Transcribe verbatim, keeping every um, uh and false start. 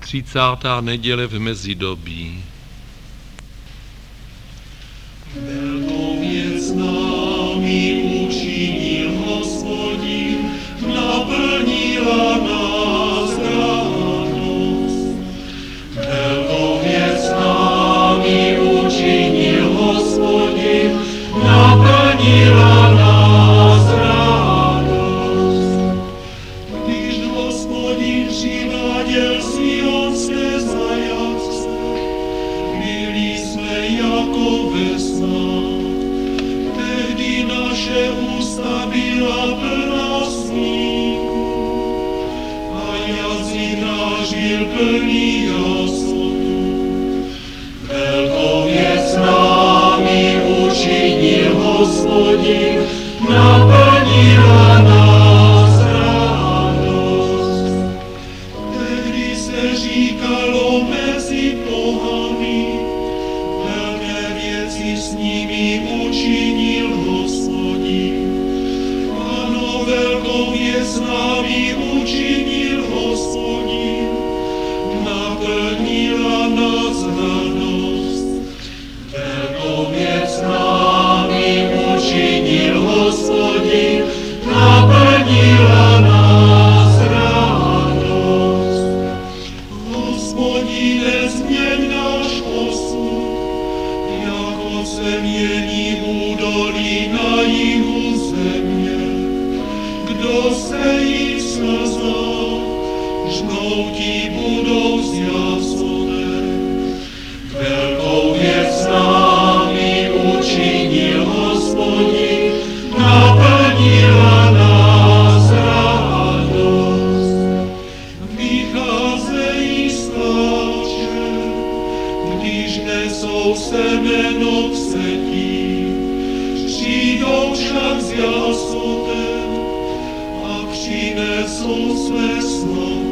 třicátá neděle v mezidobí. Velkou věc námi učinil Hospodin, naplnila nás radost. Velkou věc námi učinil Hospodin, naplnila nás radost. Když Hospodin přiváděl sionské zajatce, byli jsme jako ve snách. Tehdy naše ústa byla plná smíchu a jazyk náš byl plný jasotu. Velkou věc námi učinil Hospodin, naplnila nás radost. Tehdy se říkalo mezi pohany, velké věci s nimi učinil Hospodin. Ano, velkou věc námi učinil Hospodin, naplnila nás radost. Velkou věc námi učinil Hospodin, naplnila nás radost. Hospodine, změň náš osud, jako se mění údolí na jihu země. Kdo se jí slzá, žnouti budou z jasotem. Velkou věc námi učinil Hospodin, naplnila nás radost. Vycházejí stáče, když nesou semeno v setí, přijdou však s jasotem a přinesou své slovo.